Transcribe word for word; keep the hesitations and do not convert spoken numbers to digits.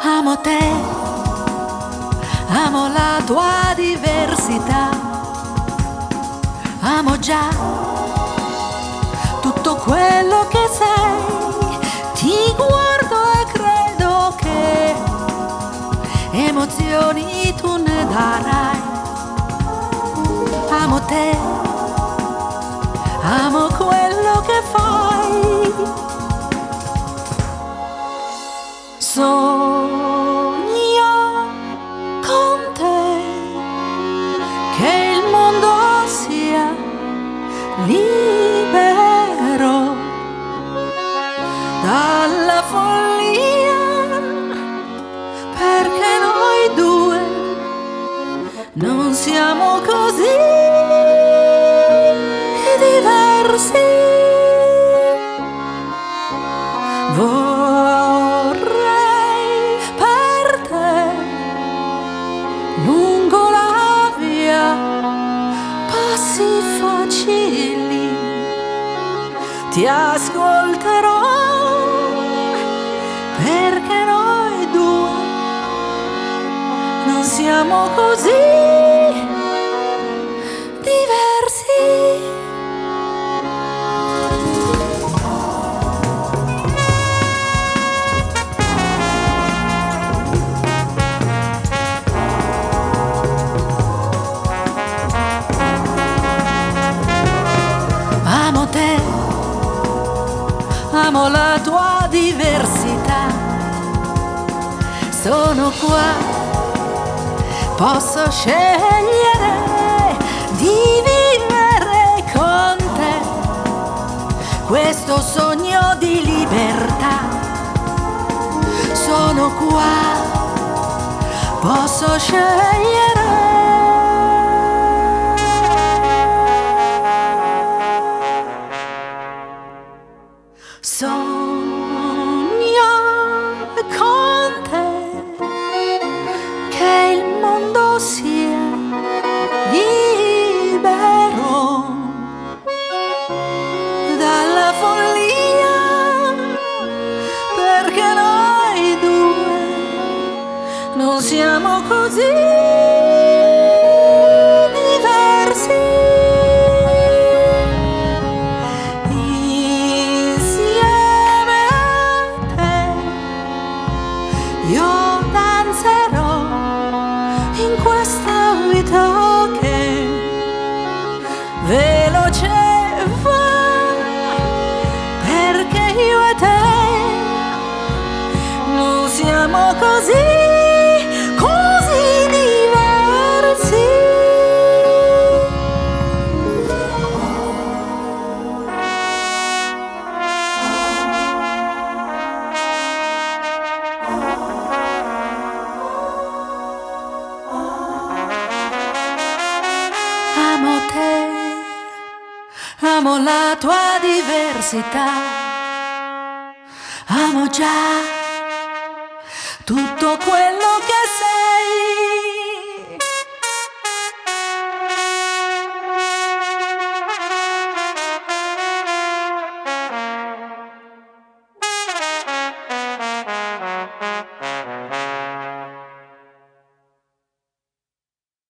Amo te, amo la tua diversità, amo già tutto quello che sei, ti guardo e credo che emozioni tu ne darai. Amo te, amo quello che fai, sogno con te che il mondo sia libero dalla follia, perché noi due non siamo così diversi. Vorrei per te lungo la via passi facili, ti ascolterò perché noi due non siamo così diversi. Amo te, amo la tua diversità, sono qua, posso scegliere di vivere con te questo sogno di libertà. Sono qua, posso scegliere. Sogno con te che il mondo sia libero dalla follia, perché noi due non siamo così diversi. Io danzerò in questa vita che veloce va, perché io e te non siamo così, così diversi. Amo te, amo la tua diversità, amo già tutto quello